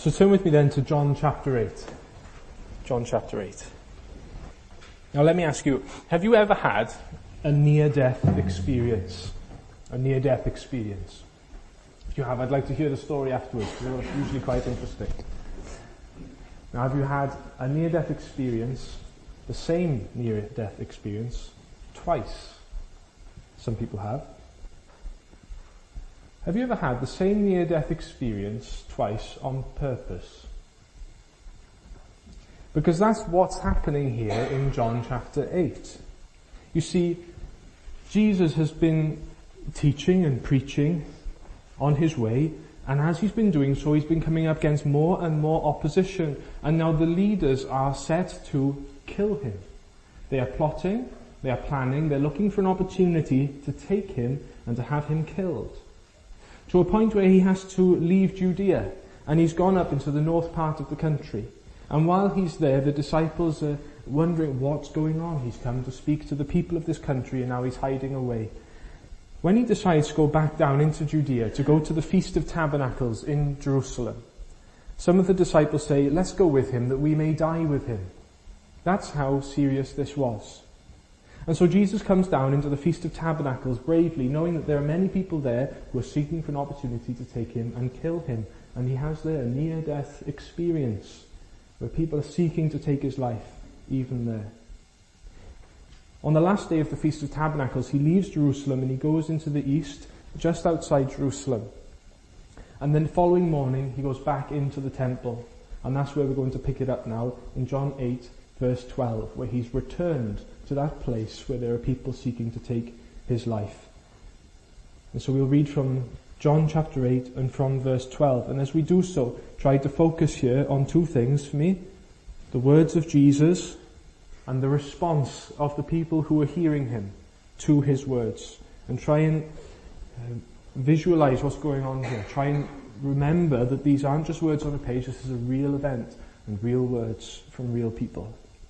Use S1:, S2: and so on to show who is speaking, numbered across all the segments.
S1: So turn with me then to John chapter 8. John chapter 8. Now let me ask you, have you ever had a near-death experience? A near-death experience? If you have, I'd like to hear the story afterwards, because it's usually quite interesting. Now, have you had a near-death experience, the same near-death experience, twice? Some people have. Have you ever had the same near-death experience twice on purpose? Because that's what's happening here in John chapter 8. You see, Jesus has been teaching and preaching on his way, and as he's been doing so, he's been coming up against more and more opposition, and now the leaders are set to kill him. They are plotting, they are planning, they're looking for an opportunity to take him and to have him killed. To a point where he has to leave Judea, and he's gone up into the north part of the country. And while he's there, the disciples are wondering what's going on. He's come to speak to the people of this country, and now he's hiding away. When he decides to go back down into Judea, to go to the Feast of Tabernacles in Jerusalem, some of the disciples say, let's go with him that we may die with him. That's how serious this was. And so Jesus comes down into the Feast of Tabernacles bravely, knowing that there are many people there who are seeking for an opportunity to take him and kill him. And he has there a near-death experience where people are seeking to take his life, even there. On the last day of the Feast of Tabernacles, he leaves Jerusalem and he goes into the east, just outside Jerusalem. And then the following morning, he goes back into the temple. And that's where we're going to pick it up now, in John 8, verse 12, where he's returned to that place where there are people seeking to take his life. And so we'll read from John chapter 8 and from verse 12. And as we do so, try to focus here on two things for me. The words of Jesus and the response of the people who are hearing him to his words. And try and visualize what's going on here. Try and remember that these aren't just words on a page. This is a real event and real words from real people.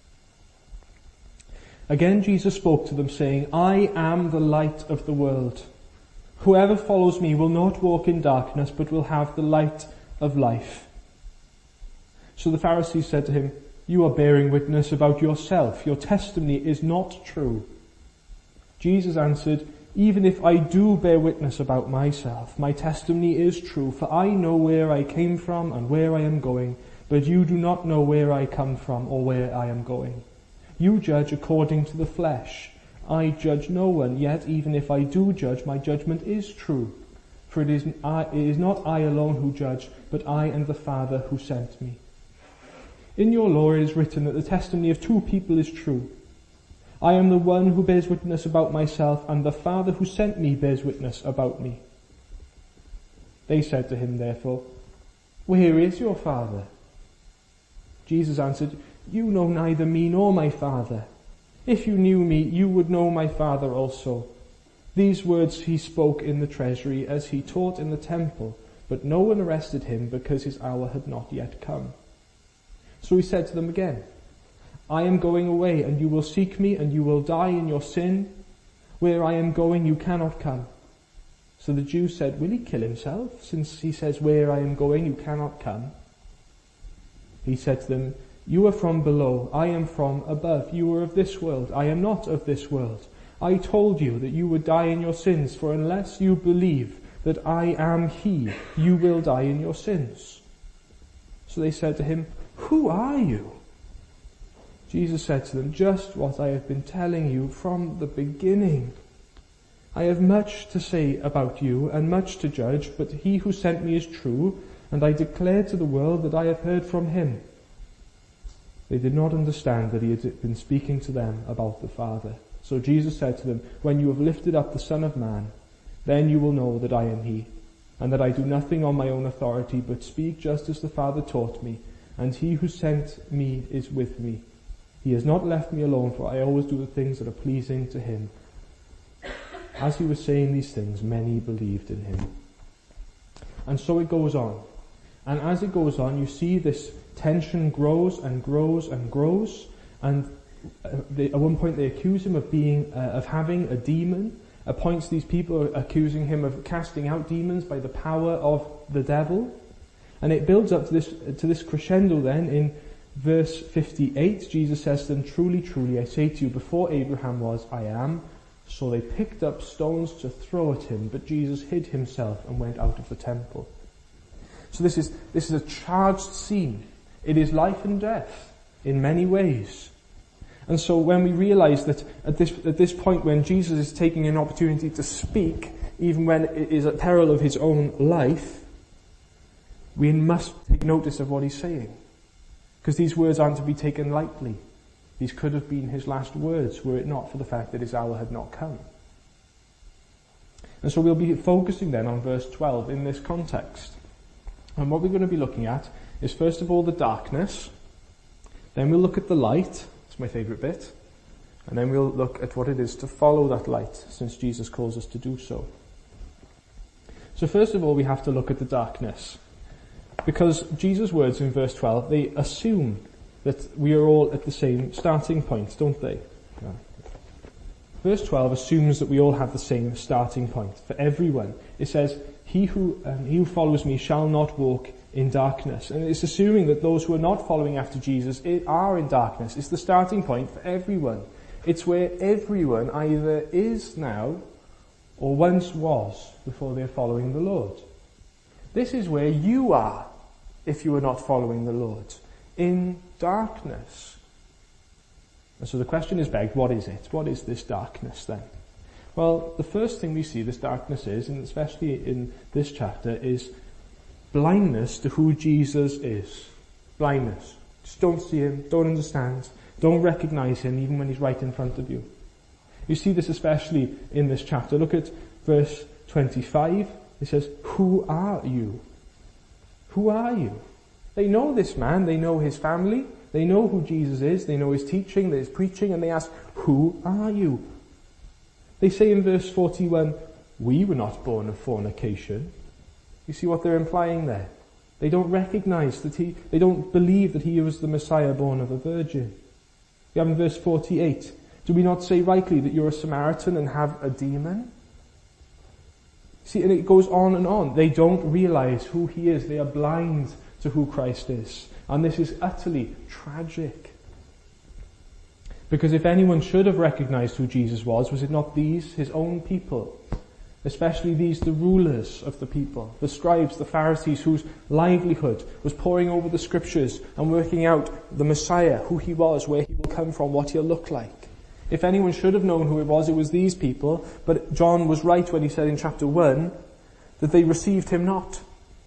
S1: Again, Jesus spoke to them, saying, I am the light of the world. Whoever follows me will not walk in darkness, but will have the light of life. So the Pharisees said to him, you are bearing witness about yourself. Your testimony is not true. Jesus answered, even if I do bear witness about myself, my testimony is true, for I know where I came from and where I am going, but you do not know where I come from or where I am going. You judge according to the flesh. I judge no one, yet even if I do judge, my judgment is true. For it is not I alone who judge, but I and the Father who sent me. In your law it is written that the testimony of two people is true. I am the one who bears witness about myself, and the Father who sent me bears witness about me. They said to him, therefore, where is your Father? Jesus answered, you know neither me nor my Father. If you knew me, you would know my Father also. These words he spoke in the treasury as he taught in the temple, but no one arrested him because his hour had not yet come. So he said to them again, I am going away, and you will seek me, and you will die in your sin. Where I am going, you cannot come. So the Jews said, will he kill himself, since he says, where I am going, you cannot come? He said to them, you are from below, I am from above. You are of this world, I am not of this world. I told you that you would die in your sins, for unless you believe that I am he, you will die in your sins. So they said to him, who are you? Jesus said to them, just what I have been telling you from the beginning. I have much to say about you and much to judge, but he who sent me is true, and I declare to the world that I have heard from him. They did not understand that he had been speaking to them about the Father. So Jesus said to them, when you have lifted up the Son of Man, then you will know that I am he, and that I do nothing on my own authority, but speak just as the Father taught me, and he who sent me is with me. He has not left me alone, for I always do the things that are pleasing to him. As he was saying these things, many believed in him. And so it goes on. And as it goes on, you see this tension grows and grows and grows. And at one point they accuse him of having a demon. At points these people are accusing him of casting out demons by the power of the devil. And it builds up to this crescendo then in verse 58. Jesus says to them, "Truly, truly, I say to you, before Abraham was, I am." So they picked up stones to throw at him, but Jesus hid himself and went out of the temple. So this is a charged scene. It is life and death in many ways. And so when we realize that at this point when Jesus is taking an opportunity to speak, even when it is at peril of his own life, we must take notice of what he's saying. Because these words aren't to be taken lightly. These could have been his last words were it not for the fact that his hour had not come. And so we'll be focusing then on verse 12 in this context. And what we're going to be looking at is first of all the darkness, then we'll look at the light, it's my favourite bit, and then we'll look at what it is to follow that light, since Jesus calls us to do so. So first of all we have to look at the darkness, because Jesus' words in verse 12, they assume that we are all at the same starting point, don't they? Yeah. Verse 12 assumes that we all have the same starting point for everyone. It says, he who follows me shall not walk in darkness. And it's assuming that those who are not following after Jesus are in darkness. It's the starting point for everyone. It's where everyone either is now or once was before they're following the Lord. This is where you are if you are not following the Lord. In darkness. And so the question is begged, what is it? What is this darkness then? Well, the first thing we see this darkness is, and especially in this chapter, is blindness to who Jesus is. Blindness. Just don't see him, don't understand, don't recognize him even when he's right in front of you. You see this especially in this chapter. Look at verse 25. It says, "Who are you?" Who are you? They know this man, they know his family, they know who Jesus is, they know his teaching, his preaching, and they ask, "Who are you?" They say in verse 41, "We were not born of fornication." You see what they're implying there? They don't recognize that they don't believe that he was the Messiah born of a virgin. We have in verse 48, "Do we not say rightly that you're a Samaritan and have a demon?" See, and it goes on and on. They don't realize who he is. They are blind to who Christ is. And this is utterly tragic. Because if anyone should have recognized who Jesus was it not these, his own people? Especially these, the rulers of the people, the scribes, the Pharisees, whose livelihood was poring over the scriptures and working out the Messiah, who he was, where he will come from, what he'll look like. If anyone should have known who it was these people, but John was right when he said in chapter 1 that they received him not.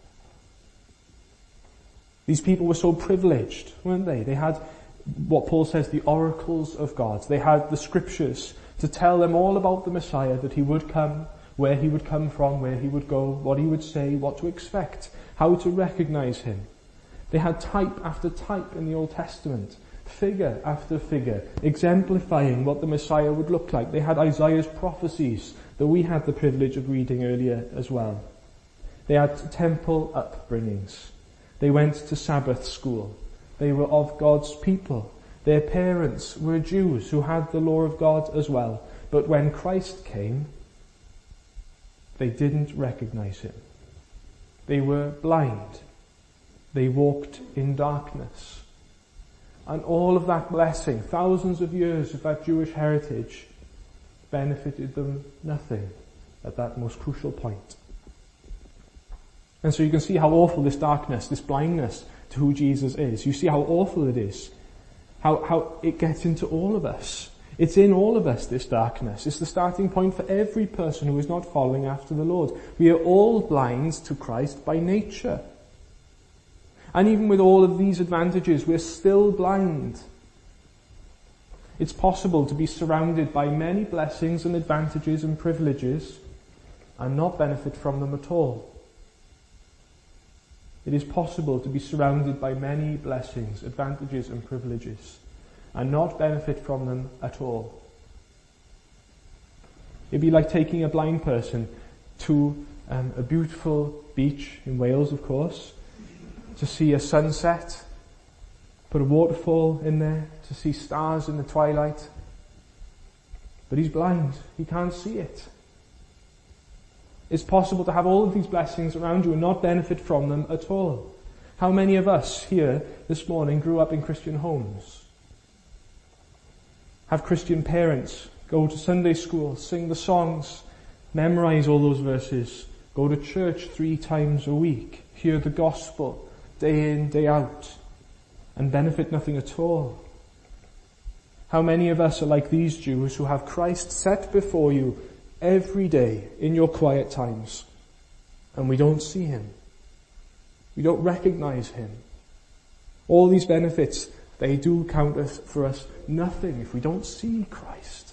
S1: These people were so privileged, weren't they? They had what Paul says, the oracles of God. They had the scriptures to tell them all about the Messiah, that he would come, where he would come from, where he would go, what he would say, what to expect, how to recognize him. They had type after type in the Old Testament, figure after figure, exemplifying what the Messiah would look like. They had Isaiah's prophecies that we had the privilege of reading earlier as well. They had temple upbringings. They went to Sabbath school. They were of God's people. Their parents were Jews who had the law of God as well. But when Christ came, they didn't recognize him. They were blind. They walked in darkness. And all of that blessing, thousands of years of that Jewish heritage, benefited them nothing at that most crucial point. And so you can see how awful this darkness, this blindness to who Jesus is. You see how awful it is. How it gets into all of us. It's in all of us, this darkness. It's the starting point for every person who is not following after the Lord. We are all blind to Christ by nature. And even with all of these advantages, we're still blind. It's possible to be surrounded by many blessings and advantages and privileges and not benefit from them at all. It is possible to be surrounded by many blessings, advantages and privileges and not benefit from them at all. It'd be like taking a blind person to a beautiful beach in Wales, of course, to see a sunset, put a waterfall in there, to see stars in the twilight. But he's blind. He can't see it. It's possible to have all of these blessings around you and not benefit from them at all. How many of us here this morning grew up in Christian homes? Have Christian parents, go to Sunday school, sing the songs, memorize all those verses, go to church 3 times a week, hear the gospel day in, day out, and benefit nothing at all? How many of us are like these Jews who have Christ set before you every day in your quiet times, and we don't see him? We don't recognize him. All these benefits, they do count for us nothing if we don't see Christ.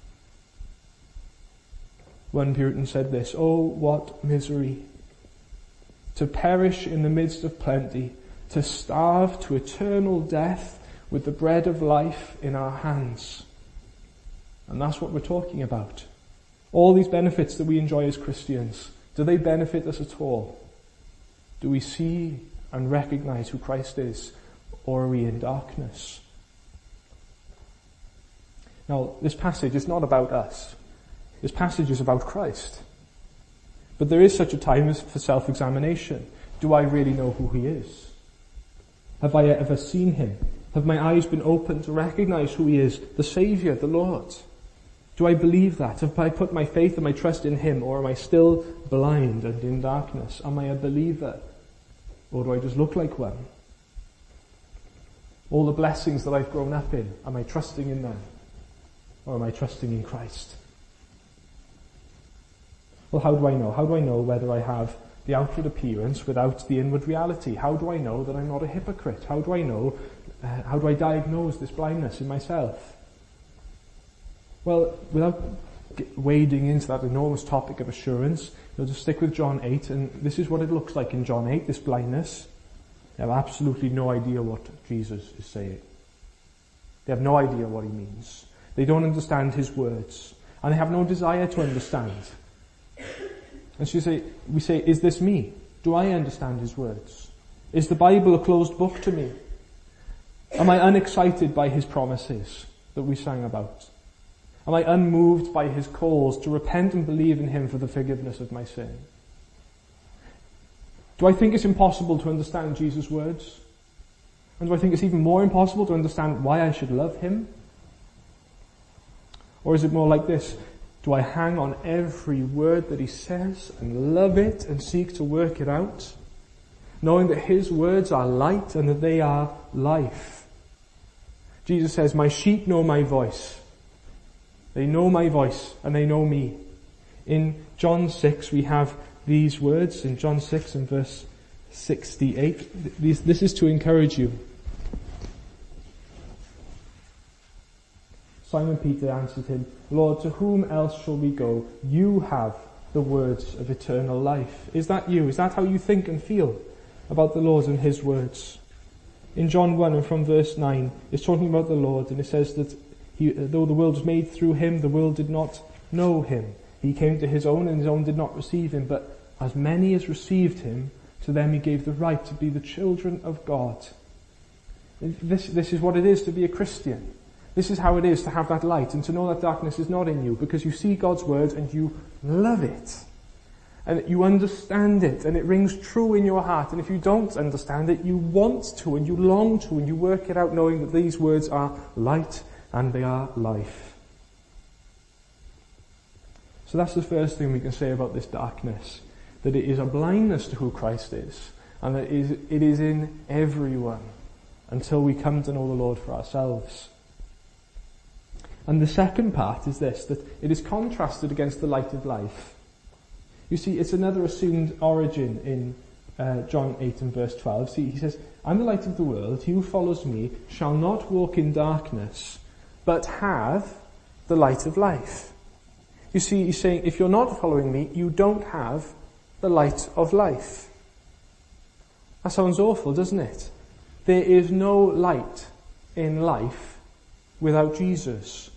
S1: One Puritan said this, "Oh, what misery! To perish in the midst of plenty, to starve to eternal death with the bread of life in our hands." And that's what we're talking about. All these benefits that we enjoy as Christians, do they benefit us at all? Do we see and recognize who Christ is, or are we in darkness? Now, this passage is not about us. This passage is about Christ. But there is such a time as for self-examination. Do I really know who he is? Have I ever seen him? Have my eyes been open to recognize who he is, the Saviour, the Lord? Do I believe that? Have I put my faith and my trust in him, or am I still blind and in darkness? Am I a believer, or do I just look like one? All the blessings that I've grown up in, am I trusting in them, or am I trusting in Christ? Well, how do I know? How do I know whether I have the outward appearance without the inward reality? How do I know that I'm not a hypocrite? How do I know, how do I diagnose this blindness in myself? Well, without wading into that enormous topic of assurance, you'll just stick with John 8, and this is what it looks like in John 8, this blindness. They have absolutely no idea what Jesus is saying. They have no idea what he means. They don't understand his words, and they have no desire to understand. And so we say, is this me? Do I understand his words? Is the Bible a closed book to me? Am I unexcited by his promises that we sang about? Am I unmoved by his calls to repent and believe in him for the forgiveness of my sin? Do I think it's impossible to understand Jesus' words? And do I think it's even more impossible to understand why I should love him? Or is it more like this? Do I hang on every word that he says and love it and seek to work it out, knowing that his words are light and that they are life? Jesus says, "My sheep know my voice." They know my voice and they know me. In John 6 we have these words, in John 6 and verse 68. This is to encourage you. Simon Peter answered him, "Lord, to whom else shall we go? You have the words of eternal life." Is that you? Is that how you think and feel about the Lord and his words? In John 1 and from verse 9, it's talking about the Lord, and it says that though the world was made through him, the world did not know him. He came to his own, and his own did not receive him. But as many as received him, to them he gave the right to be the children of God. This is what it is to be a Christian. This is how it is to have that light and to know that darkness is not in you, because you see God's word and you love it. And you understand it, and it rings true in your heart. And if you don't understand it, you want to, and you long to, and you work it out knowing that these words are light and they are life. So that's the first thing we can say about this darkness, that it is a blindness to who Christ is, and that it is in everyone until we come to know the Lord for ourselves. And the second part is this, that it is contrasted against the light of life. You see, it's another assumed origin in John 8 and verse 12. See, he says, "I'm the light of the world. He who follows me shall not walk in darkness, but have the light of life." You see, he's saying, if you're not following me, you don't have the light of life. That sounds awful, doesn't it? There is no light in life without Jesus.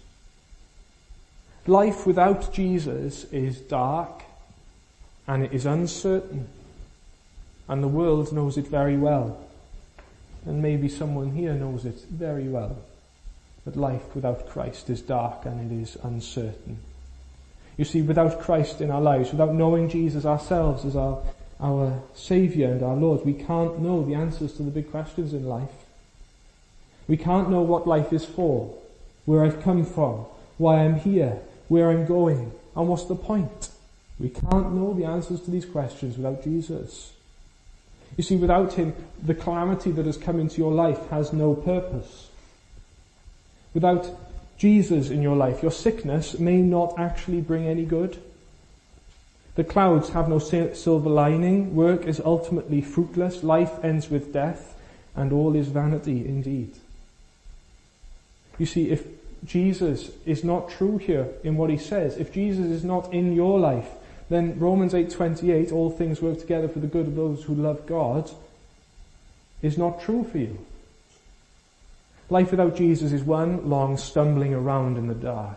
S1: Life without Jesus is dark and it is uncertain. And the world knows it very well. And maybe someone here knows it very well. That life without Christ is dark and it is uncertain. You see, without Christ in our lives, without knowing Jesus ourselves as our our Saviour and our Lord, we can't know the answers to the big questions in life. We can't know what life is for, where I've come from, why I'm here, where I'm going, and what's the point. We can't know the answers to these questions without Jesus. You see, without him, the calamity that has come into your life has no purpose. Without Jesus in your life, your sickness may not actually bring any good. The clouds have no silver lining, work is ultimately fruitless, life ends with death, and all is vanity indeed. You see, if Jesus is not true here in what he says, if Jesus is not in your life, then Romans 8:28, all things work together for the good of those who love God, is not true for you. Life without Jesus is one long stumbling around in the dark.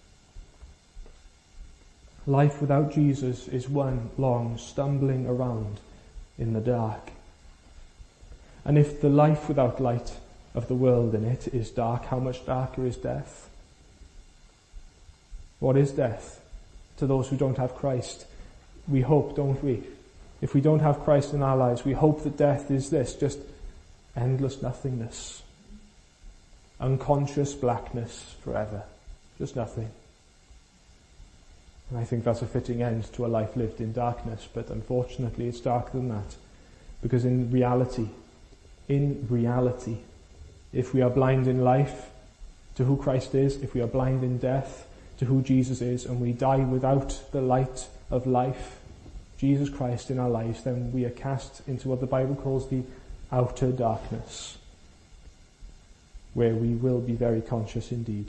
S1: Life without Jesus is one long stumbling around in the dark. And if the life without light of the world in it is dark, how much darker is death? What is death? To those who don't have Christ, we hope, don't we? If we don't have Christ in our lives, we hope that death is this, just endless nothingness. Unconscious blackness forever. Just nothing. And I think that's a fitting end to a life lived in darkness, but unfortunately it's darker than that. Because in reality, if we are blind in life to who Christ is, if we are blind in death to who Jesus is, and we die without the light of life, Jesus Christ in our lives, then we are cast into what the Bible calls the outer darkness, where we will be very conscious indeed.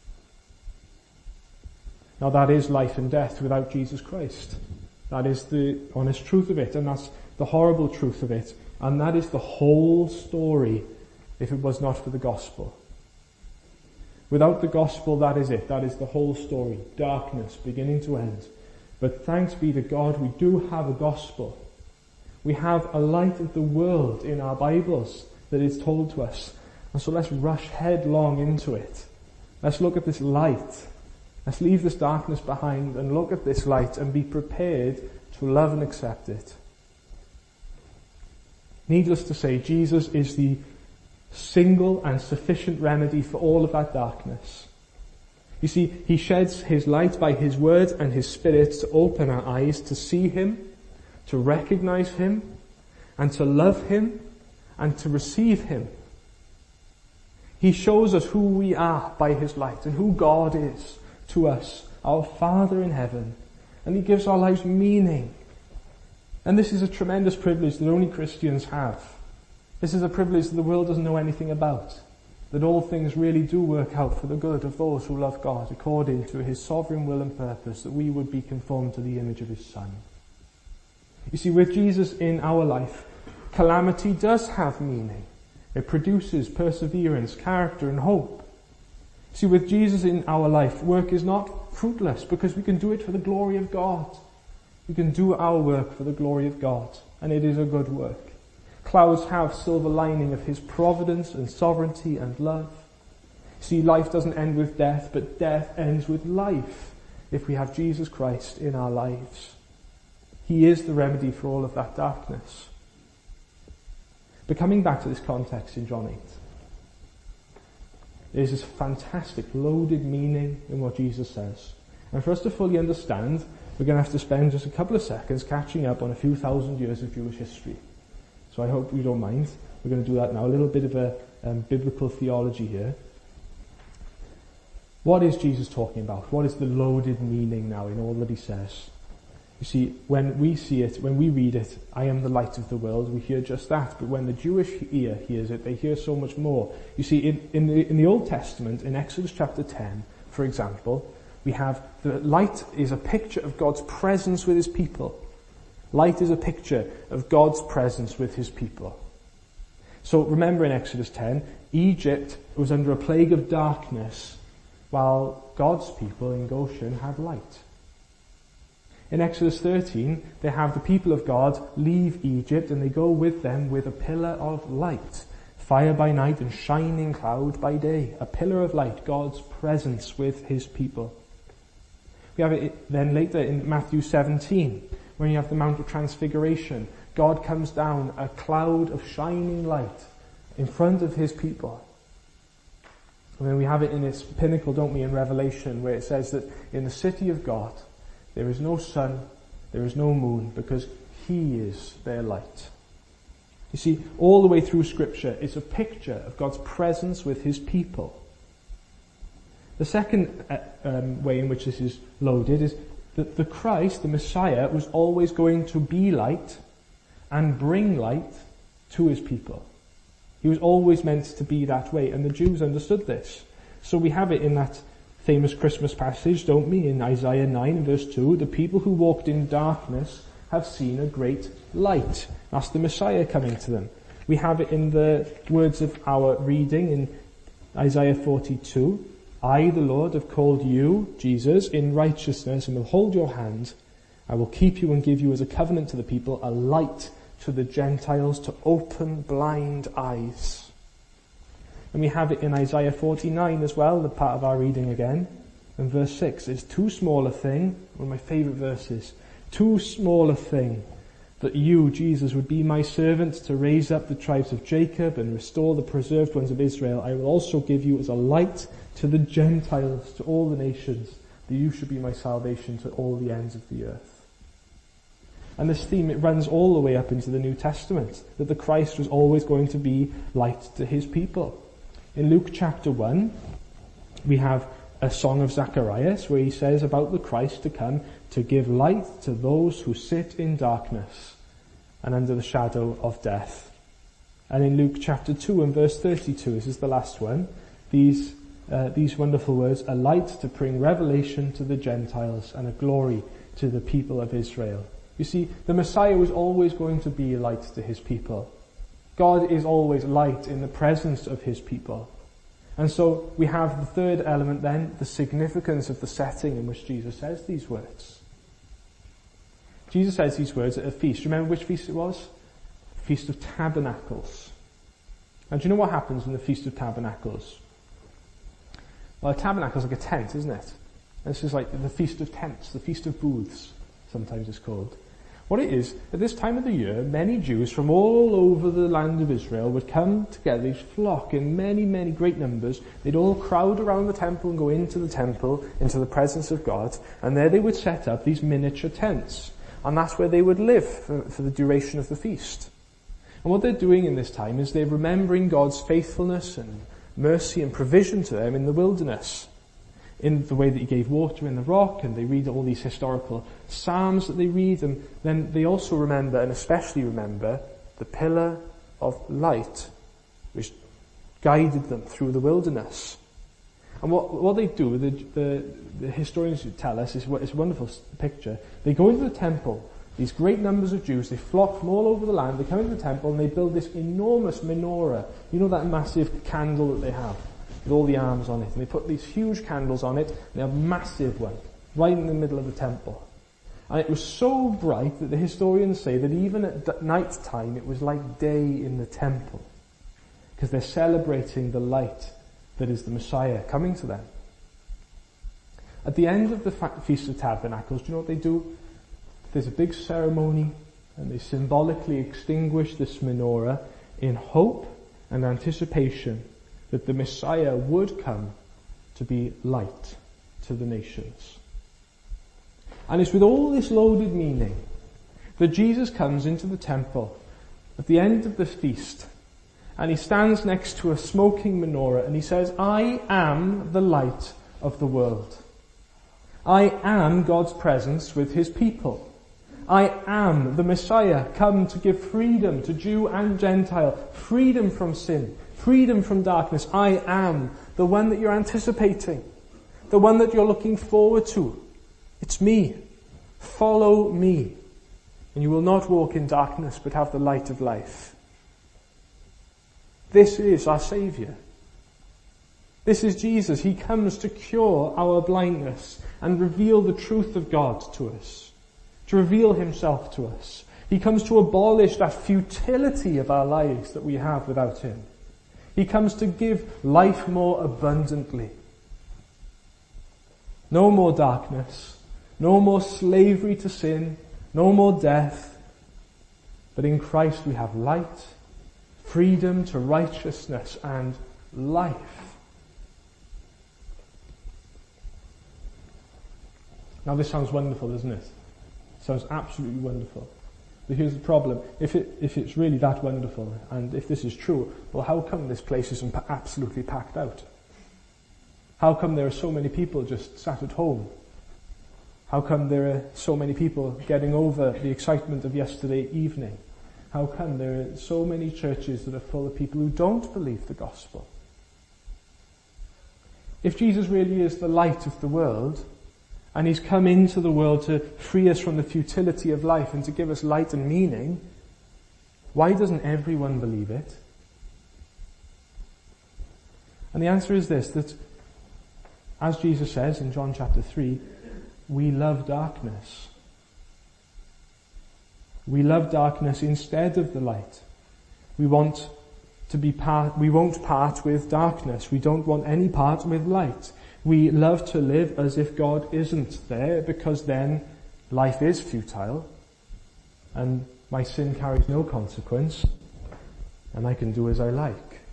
S1: Now that is life and death without Jesus Christ. That is the honest truth of it, and that's the horrible truth of it, and that is the whole story if it was not for the gospel. Without the gospel, that is it. That is the whole story. Darkness, beginning to end. But thanks be to God, we do have a gospel. We have a light of the world in our Bibles that is told to us. And so let's rush headlong into it. Let's look at this light. Let's leave this darkness behind and look at this light and be prepared to love and accept it. Needless to say, Jesus is the single and sufficient remedy for all of that darkness. You see, he sheds his light by his word and his spirit to open our eyes to see him, to recognize him, and to love him, and to receive him. He shows us who we are by his light and who God is to us, our Father in heaven, and he gives our lives meaning. And this is a tremendous privilege that only Christians have. This is a privilege that the world doesn't know anything about. That all things really do work out for the good of those who love God according to his sovereign will and purpose, that we would be conformed to the image of his Son. You see, with Jesus in our life, calamity does have meaning. It produces perseverance, character, and hope. See, with Jesus in our life, work is not fruitless because we can do it for the glory of God. We can do our work for the glory of God, and it is a good work. Clouds have silver lining of his providence and sovereignty and love. See, life doesn't end with death, but death ends with life if we have Jesus Christ in our lives. He is the remedy for all of that darkness. But coming back to this context in John 8, there's this fantastic loaded meaning in what Jesus says. And for us to fully understand, we're going to have to spend just a couple of seconds catching up on a few thousand years of Jewish history. So I hope you don't mind. We're going to do that now. A little bit of a biblical theology here. What is Jesus talking about? What is the loaded meaning now in all that he says? You see, when we see it, when we read it, I am the light of the world, we hear just that. But when the Jewish ear hears it, they hear so much more. You see, in the Old Testament, in Exodus chapter 10, for example, we have the light is a picture of God's presence with his people. Light is a picture of God's presence with his people. So remember in Exodus 10, Egypt was under a plague of darkness, while God's people in Goshen had light. In Exodus 13, they have the people of God leave Egypt and they go with them with a pillar of light. Fire by night and shining cloud by day. A pillar of light, God's presence with his people. We have it then later in Matthew 17, When you have the Mount of Transfiguration, God comes down, a cloud of shining light in front of his people. And then we have it in its pinnacle, don't we, in Revelation, where it says that in the city of God, there is no sun, there is no moon, because he is their light. You see, all the way through Scripture, it's a picture of God's presence with his people. The second way in which this is loaded is that the Christ, the Messiah, was always going to be light and bring light to his people. He was always meant to be that way, and the Jews understood this. So we have it in that famous Christmas passage, don't we, in Isaiah 9 and verse 2, the people who walked in darkness have seen a great light. That's the Messiah coming to them. We have it in the words of our reading in Isaiah 42. I, the Lord, have called you, Jesus, in righteousness and will hold your hand. I will keep you and give you as a covenant to the people, a light to the Gentiles, to open blind eyes. And we have it in Isaiah 49 as well, the part of our reading again. And verse 6 is too small a thing, one of my favourite verses, too small a thing that you, Jesus, would be my servant to raise up the tribes of Jacob and restore the preserved ones of Israel. I will also give you as a light to the Gentiles, to all the nations, that you should be my salvation to all the ends of the earth. And this theme, it runs all the way up into the New Testament, that the Christ was always going to be light to his people. In Luke chapter 1, we have a song of Zacharias where he says about the Christ to come to give light to those who sit in darkness and under the shadow of death. And in Luke chapter 2 and verse 32, this is the last one, these wonderful words, a light to bring revelation to the Gentiles and a glory to the people of Israel. You see, the Messiah was always going to be light to his people. God is always light in the presence of his people. And so we have the third element then, the significance of the setting in which Jesus says these words. Jesus says these words at a feast. Remember which feast it was? Feast of Tabernacles. And do you know what happens in the Feast of Tabernacles? Well, a tabernacle is like a tent, isn't it? And this is like the Feast of Tents, the Feast of Booths, sometimes it's called. What it is, at this time of the year, many Jews from all over the land of Israel would come together, they'd flock in many, many great numbers. They'd all crowd around the temple and go into the temple, into the presence of God, and there they would set up these miniature tents. And that's where they would live for the duration of the feast. And what they're doing in this time is they're remembering God's faithfulness and mercy and provision to them in the wilderness, in the way that he gave water in the rock, and they read all these historical psalms that they read, and then they also remember, and especially remember, the pillar of light which guided them through the wilderness. And what they do, the historians tell us, it's a wonderful picture. They go into the temple, these great numbers of Jews, they flock from all over the land, they come into the temple and they build this enormous menorah. You know that massive candle that they have with all the arms on it, and they put these huge candles on it, and they have a massive one right in the middle of the temple. And it was so bright that the historians say that even at night time it was like day in the temple, because they're celebrating the light that is the Messiah coming to them. At the end of the Feast of Tabernacles, do you know what they do? There's a big ceremony, and they symbolically extinguish this menorah in hope and anticipation that the Messiah would come to be light to the nations. And it's with all this loaded meaning that Jesus comes into the temple at the end of the feast, and he stands next to a smoking menorah and he says, I am the light of the world. I am God's presence with his people. I am the Messiah come to give freedom to Jew and Gentile, freedom from sin, freedom from darkness. I am the one that you're anticipating, the one that you're looking forward to. It's me. Follow me, and you will not walk in darkness but have the light of life. This is our Saviour. This is Jesus. He comes to cure our blindness and reveal the truth of God to us, to reveal himself to us. He comes to abolish that futility of our lives that we have without him. He comes to give life more abundantly. No more darkness, no more slavery to sin, No more death, but in Christ we have light, freedom to righteousness and life. Now this sounds wonderful, doesn't it? It sounds absolutely wonderful. But here's the problem. If it's really that wonderful, and if this is true, well, how come this place isn't absolutely packed out? How come there are so many people just sat at home? How come there are so many people getting over the excitement of yesterday evening? How come there are so many churches that are full of people who don't believe the gospel? If Jesus really is the light of the world, and he's come into the world to free us from the futility of life and to give us light and meaning, why doesn't everyone believe it? And the answer is this, that as Jesus says in John chapter 3, we love darkness. We love darkness instead of the light. We won't part with darkness. We don't want any part with light. We love to live as if God isn't there, because then life is futile and my sin carries no consequence and I can do as I like.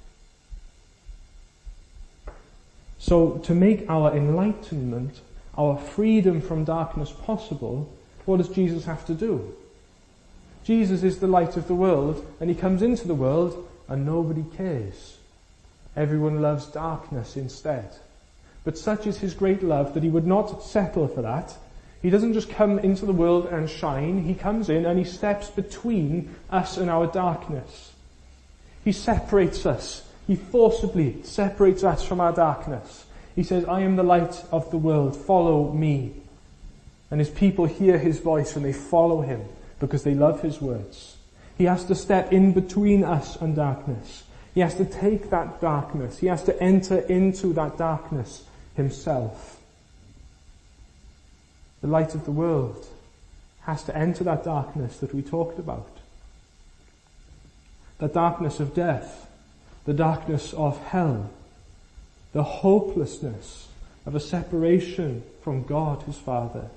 S1: So to make our enlightenment, our freedom from darkness possible, what does Jesus have to do? Jesus is the light of the world, and he comes into the world and nobody cares. Everyone loves darkness instead. But such is his great love that he would not settle for that. He doesn't just come into the world and shine. He comes in and he steps between us and our darkness. He separates us. He forcibly separates us from our darkness. He says, I am the light of the world. Follow me. And his people hear his voice and they follow him because they love his words. He has to step in between us and darkness. He has to take that darkness. He has to enter into that darkness himself. The light of the world has to enter that darkness that we talked about. The darkness of death, the darkness of hell, the hopelessness of a separation from God his Father.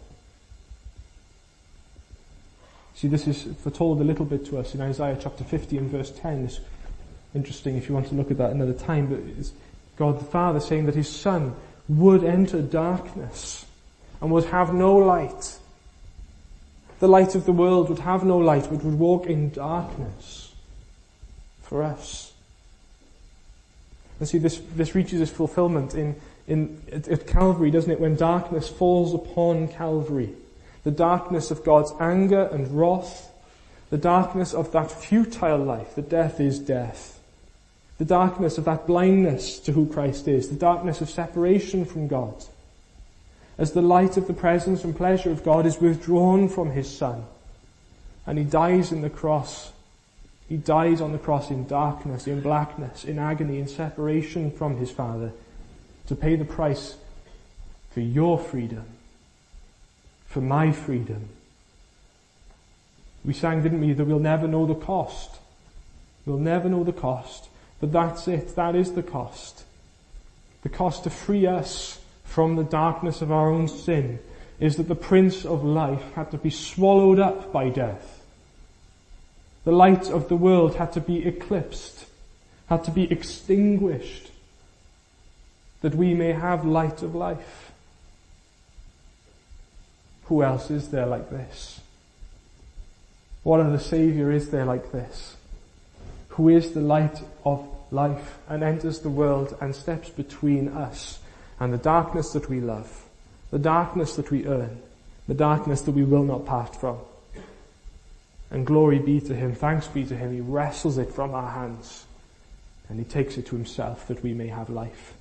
S1: See, this is foretold a little bit to us in Isaiah chapter 50 and verse 10. It's interesting if you want to look at that another time, but it's God the Father saying that his Son would enter darkness and would have no light. The light of the world would have no light, but would walk in darkness for us. And see, this reaches its fulfillment at Calvary, doesn't it? When darkness falls upon Calvary. The darkness of God's anger and wrath. The darkness of that futile life, that death is death. The darkness of that blindness to who Christ is. The darkness of separation from God. As the light of the presence and pleasure of God is withdrawn from his Son. And he dies in the cross. He dies on the cross in darkness, in blackness, in agony, in separation from his Father. To pay the price for your freedom. For my freedom. We sang, didn't we, that we'll never know the cost. We'll never know the cost. But that's it. That is the cost. The cost to free us from the darkness of our own sin is that the Prince of Life had to be swallowed up by death. The light of the world had to be eclipsed, had to be extinguished, that we may have light of life. Who else is there like this? What other Saviour is there like this? Who is the light of life and enters the world and steps between us and the darkness that we love, the darkness that we earn, the darkness that we will not part from. And glory be to him, thanks be to him, he wrestles it from our hands and he takes it to himself that we may have life.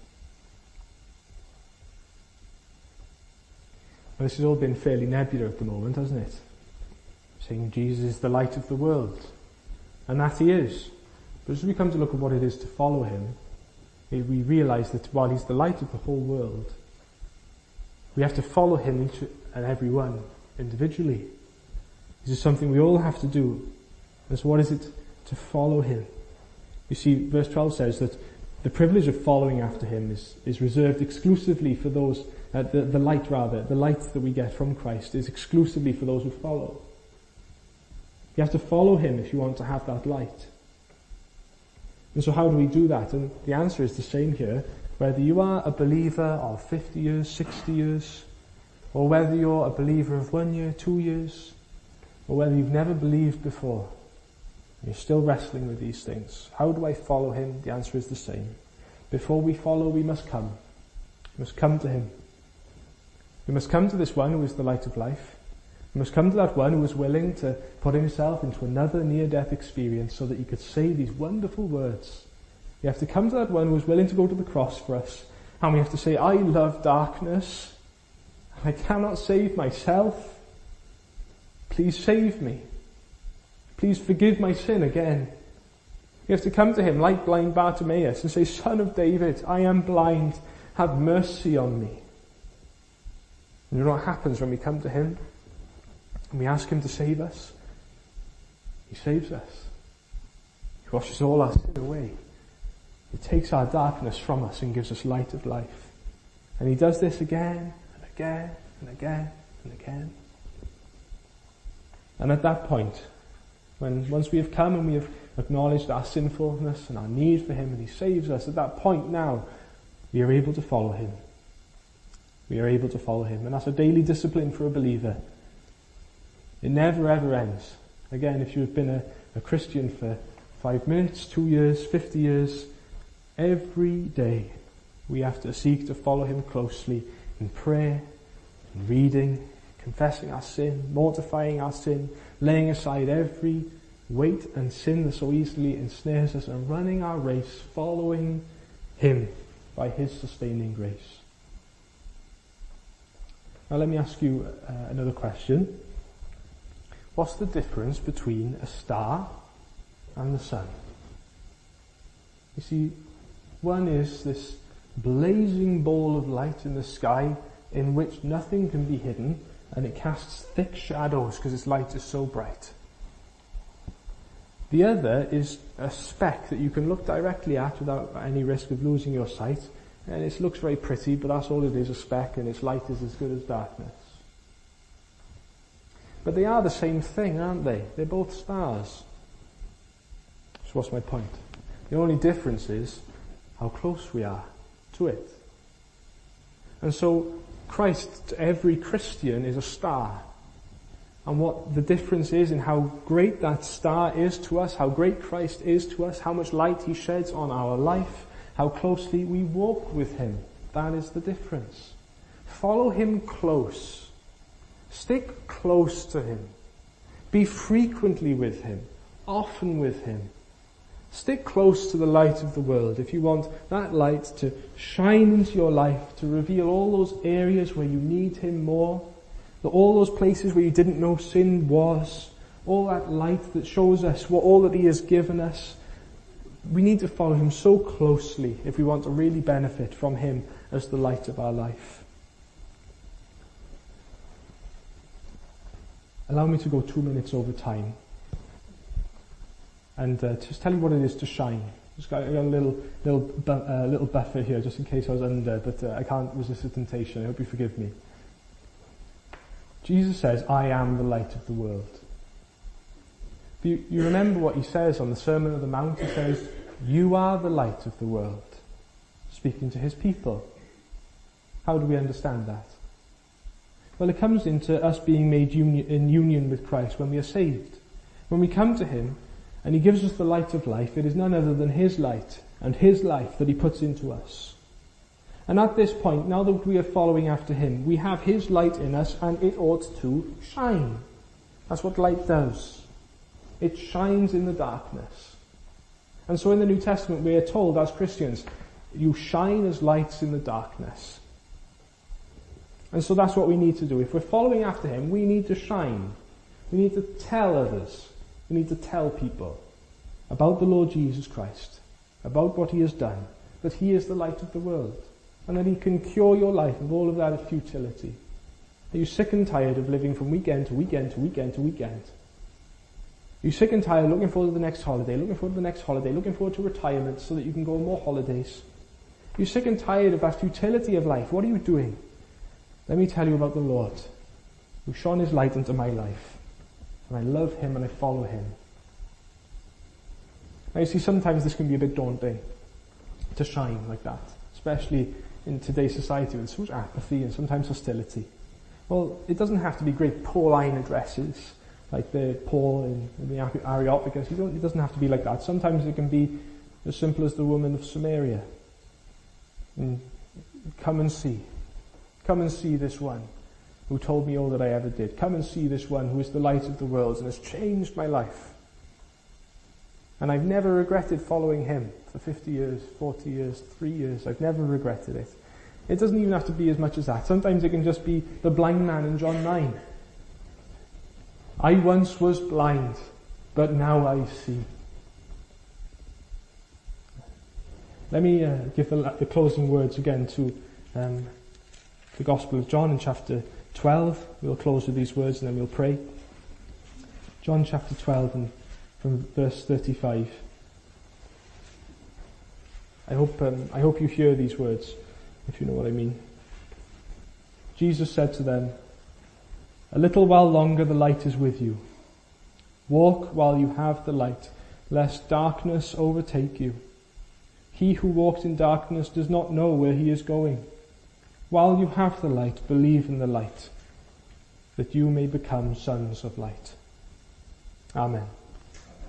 S1: Well, this has all been fairly nebular at the moment, hasn't it? Saying Jesus is the light of the world. And that he is. But as we come to look at what it is to follow him, we realize that while he's the light of the whole world, we have to follow him each and every one individually. This is something we all have to do. And so what is it to follow him? You see, verse 12 says that the privilege of following after him is reserved exclusively for those, the light that we get from Christ is exclusively for those who follow. You have to follow him if you want to have that light. And so how do we do that? And the answer is the same here. Whether you are a believer of 50 years, 60 years, or whether you're a believer of 1 year, 2 years, or whether you've never believed before, you're still wrestling with these things. How do I follow him? The answer is the same. Before we follow, we must come. We must come to him. We must come to this one who is the light of life. We must come to that one who was willing to put himself into another near-death experience so that he could say these wonderful words. We have to come to that one who was willing to go to the cross for us. And we have to say, I love darkness. I cannot save myself. Please save me. Please forgive my sin again. We have to come to him like blind Bartimaeus and say, Son of David, I am blind. Have mercy on me. And you know what happens when we come to him? And we ask him to save us. He saves us. He washes all our sin away. He takes our darkness from us and gives us light of life. And he does this again and again and again and again. And at that point, once we have come and we have acknowledged our sinfulness and our need for him and he saves us, at that point now, we are able to follow him. We are able to follow him. And that's a daily discipline for a believer. It never ever ends. Again, if you've been a Christian for 5 minutes, 2 years, 50 years, every day we have to seek to follow him closely in prayer, in reading, confessing our sin, mortifying our sin, laying aside every weight and sin that so easily ensnares us and running our race, following him by his sustaining grace. Now let me ask you another question. What's the difference between a star and the sun? You see, one is this blazing ball of light in the sky in which nothing can be hidden, and it casts thick shadows because its light is so bright. The other is a speck that you can look directly at without any risk of losing your sight, and it looks very pretty, but that's all it is, a speck, and its light is as good as darkness. But they are the same thing, aren't they? They're both stars. So what's my point? The only difference is how close we are to it. And so Christ, to every Christian, is a star. And what the difference is in how great that star is to us, how great Christ is to us, how much light he sheds on our life, how closely we walk with him. That is the difference. Follow him close. Stick close to him. Be frequently with him, often with him. Stick close to the light of the world if you want that light to shine into your life, to reveal all those areas where you need him more, all those places where you didn't know sin was, all that light that shows us all that he has given us. We need to follow him so closely if we want to really benefit from him as the light of our life. Allow me to go 2 minutes over time and just tell you what it is to shine. Just got a little buffer here just in case I was under, but I can't resist the temptation. I hope you forgive me. Jesus says, I am the light of the world. You remember what he says on the Sermon on the Mount. He says, you are the light of the world, speaking to his people. How do we understand that? Well, it comes into us being made in union with Christ when we are saved. When we come to him and he gives us the light of life, it is none other than his light and his life that he puts into us. And at this point, now that we are following after him, we have his light in us and it ought to shine. That's what light does. It shines in the darkness. And so in the New Testament we are told as Christians, you shine as lights in the darkness. And so that's what we need to do. If we're following after him, we need to shine. We need to tell others. We need to tell people about the Lord Jesus Christ, about what he has done, that he is the light of the world, and that he can cure your life of all of that futility. Are you sick and tired of living from weekend to weekend to weekend to weekend? Are you sick and tired of looking forward to the next holiday, looking forward to the next holiday, looking forward to retirement so that you can go on more holidays? Are you sick and tired of that futility of life? What are you doing? Let me tell you about the Lord who shone his light into my life and I love him and I follow him. Now you see, sometimes this can be a bit daunting to shine like that, especially in today's society with so much apathy and sometimes hostility. Well, it doesn't have to be great Pauline addresses like the Paul in the Areopagus. It doesn't have to be like that. Sometimes it can be as simple as the woman of Samaria. And come and see. Come and see this one who told me all that I ever did. Come and see this one who is the light of the world and has changed my life. And I've never regretted following him for 50 years, 40 years, 3 years. I've never regretted it. It doesn't even have to be as much as that. Sometimes it can just be the blind man in John 9. I once was blind, but now I see. Let me give the closing words again to the Gospel of John in chapter 12. We'll close with these words and then we'll pray. John chapter 12 and from verse 35. I hope you hear these words, if you know what I mean. Jesus said to them, "A little while longer the light is with you. Walk while you have the light, lest darkness overtake you. He who walks in darkness does not know where he is going. While you have the light, believe in the light, that you may become sons of light." Amen.